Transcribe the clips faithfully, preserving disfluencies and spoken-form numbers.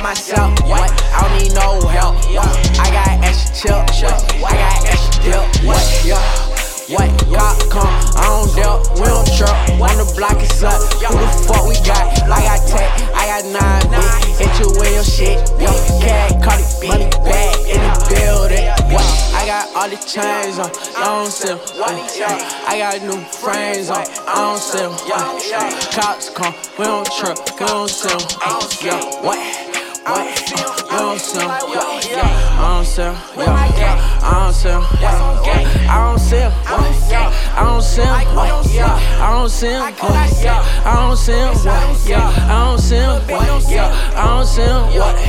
myself, what? I don't need no help, uh, I got extra chip, I got extra dip, what? Yeah. What? Cop come, I don't deal, we don't truck. On the block is up, who the fuck we got? I got tech, I got nine, bitch. Hit you with your shit, yo. Cat, call it money bag in the building. What? I got all the chains on, I don't sell. I got new frames on, I don't sell. Cops come, we don't truck, we don't sell. Yeah, what? What? We don't sell. I don't sell. I don't sell. I don't sell. I don't sell. I don't sell. I don't sell. I don't sell. I don't sell. I don't sell.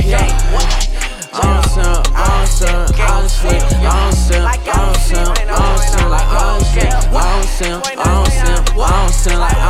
I don't sell. I don't sell. Honestly, I don't sell. I don't sell. I don't sell. Like honestly, I don't sell. I don't sell. I don't sell. Like.